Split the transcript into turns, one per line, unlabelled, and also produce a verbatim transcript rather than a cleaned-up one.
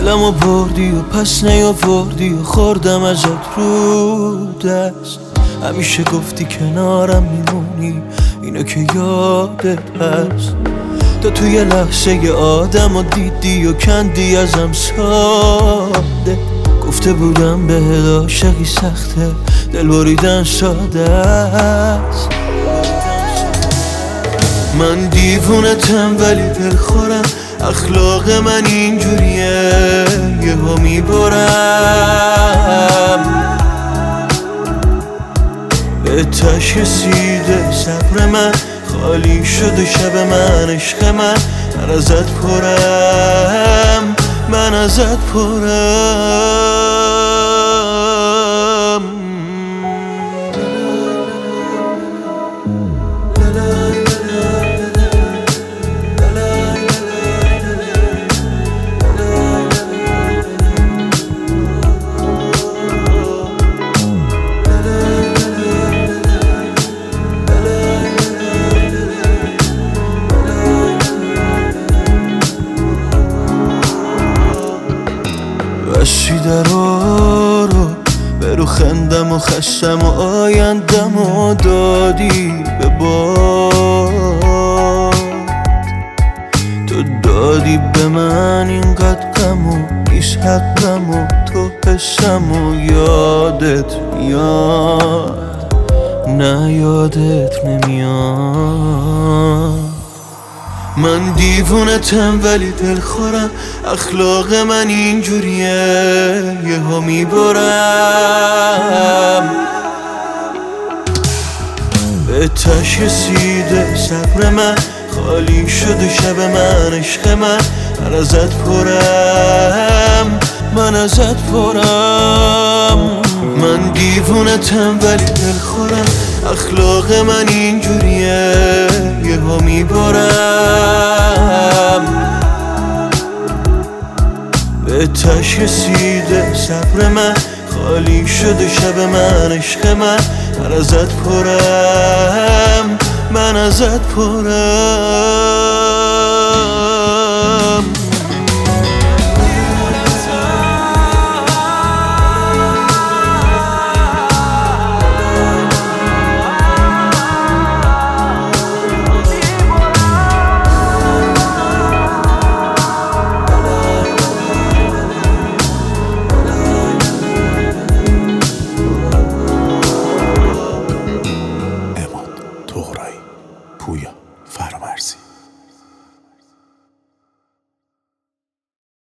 دلمو بردی و پس نیاوردی و خوردم ازت رو دست. همیشه گفتی کنارم میمونی، اینو که یادت هست. تو توی لحظه ی آدم و دیدی و کندی ازم ساده. گفته بودم بهت عاشقی سخته، دل بریدن ساده است. من دیوونتم ولی دلخورم، اخلاق من اینجوریه یهو میبرم. به تش رسیده صبر من، خالی شده شب من، عشق من. من ازت پرم، من ازت پرم. بستی درا رو برو خندم و خستم و آیندم و دادی به باد. تو دادی به من اینقدر غم و نیست حقم و تو حسم و یادت میاد، نه یادت نمیاد. من دیوونتم ولی دلخورم، اخلاق من اینجوریه یهو میبرم. به تش رسیده صبر من، خالی شده شب من، عشق من. من ازت پرم، من ازت پرم. من دیوونتم ولی دلخورم، اخلاق من اینجوریه یهو میبرم. به تش رسیده صبر من، خالی شده شب من، عشق من. من ازت پرم، من ازت پرم.
Toğray, Puya.